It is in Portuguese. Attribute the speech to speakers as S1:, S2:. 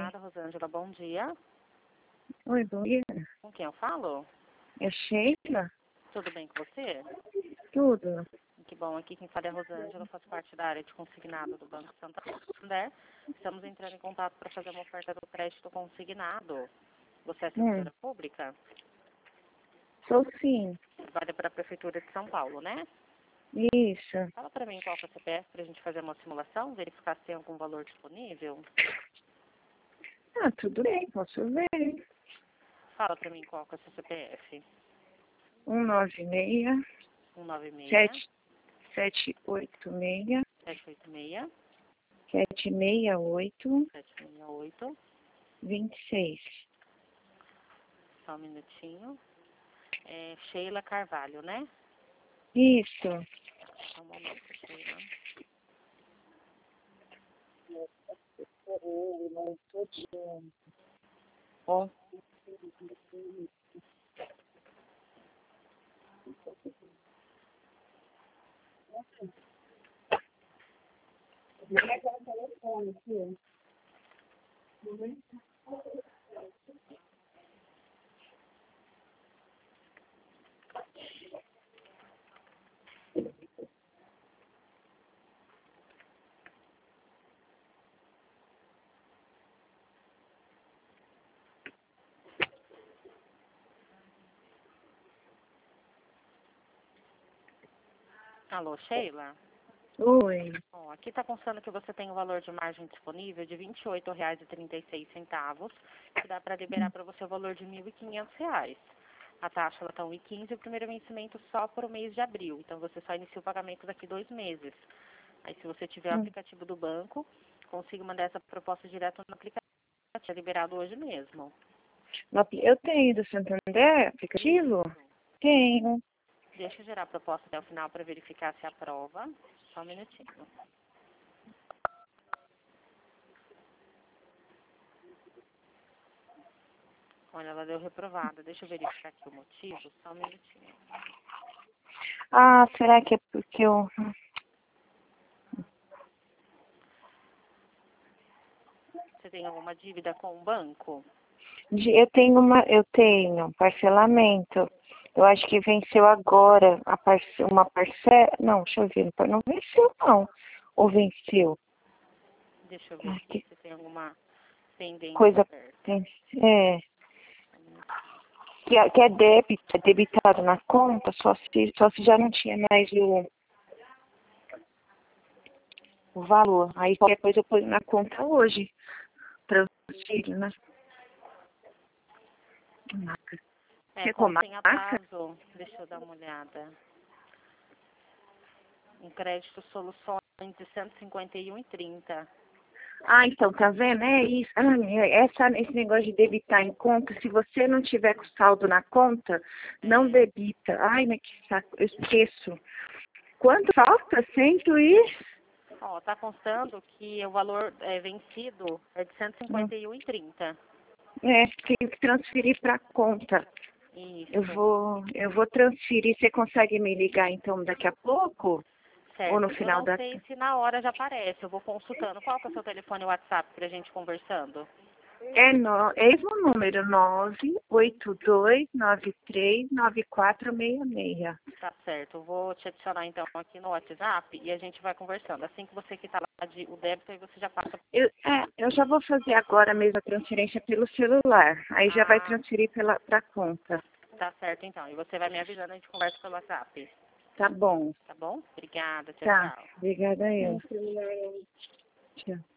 S1: Obrigada, Rosângela. Bom dia.
S2: Oi, bom dia.
S1: Com quem eu falo?
S2: É Sheila?
S1: Tudo bem com você?
S2: Tudo.
S1: Que bom. Aqui quem fala é a Rosângela. Eu faço parte da área de consignado do Banco Santander. Estamos entrando em contato para fazer uma oferta do crédito consignado. Você é servidora pública?
S2: Sou sim.
S1: Trabalha para a Prefeitura de São Paulo, né?
S2: Isso.
S1: Fala para mim qual que é o CPF para a gente fazer uma simulação, verificar se tem algum valor disponível.
S2: Ah, tudo bem, posso ver.
S1: Fala para mim qual que é o seu CPF.
S2: 196
S1: 196
S2: 786
S1: 786
S2: 768
S1: 768.
S2: 26.
S1: Só um minutinho. É Sheila Carvalho, né?
S2: Isso.
S1: Só um momento, Sheila.
S2: Ó.
S1: Alô, Sheila?
S2: Oi.
S1: Bom, aqui está constando que você tem um valor de margem disponível de R$ 28,36, que dá para liberar para você o valor de R$ 1.500. A taxa está 1,15 e o primeiro vencimento só para o mês de abril. Então, você só inicia o pagamento daqui 2 meses. Aí, se você tiver o aplicativo do banco, consigo mandar essa proposta direto no aplicativo. É liberado hoje mesmo.
S2: Eu tenho do Santander aplicativo? Tenho.
S1: Deixa eu gerar a proposta até o final para verificar se aprova. Só um minutinho. Olha, ela deu reprovada. Deixa eu verificar aqui o motivo. Só um minutinho.
S2: Ah, será que é porque eu...
S1: Você tem alguma dívida com o banco?
S2: Eu tenho parcelamento. Eu acho que venceu agora uma parcela. Não, deixa eu ver. Não venceu, não. Ou venceu?
S1: Deixa eu ver aqui se tem alguma pendência
S2: Coisa.
S1: aberta.
S2: É. Que é débito, é debitado na conta, só se já não tinha mais o valor. Aí qualquer coisa eu ponho na conta hoje. Transfiro, né?
S1: É, como tem atraso, deixa eu dar uma olhada. Um crédito soluções de R$ 151,30.
S2: Ah, então, tá vendo? É isso. Esse negócio de debitar em conta, se você não tiver com saldo na conta, não debita. Ai, mas que saco, eu esqueço. Quanto falta?
S1: Ó, tá constando que o valor vencido é de R$ 151,30.
S2: Tenho que transferir para conta.
S1: Isso.
S2: Eu vou transferir. Você consegue me ligar, então, daqui a pouco?
S1: Certo.
S2: Ou no final
S1: eu não sei se na hora já aparece. Eu vou consultando. Qual que é o seu telefone e WhatsApp pra gente conversando?
S2: É esse o número, 982939466.
S1: Tá certo. Eu vou te adicionar então aqui no WhatsApp e a gente vai conversando. Assim que você quitar lá o débito, aí você já passa.
S2: Eu já vou fazer agora mesmo a transferência pelo celular. Aí já vai transferir pra conta.
S1: Tá certo então. E você vai me avisando, a gente conversa pelo WhatsApp.
S2: Tá bom.
S1: Tá bom? Obrigada. Tchau,
S2: Tá.
S1: tchau.
S2: Obrigada eu. Tchau.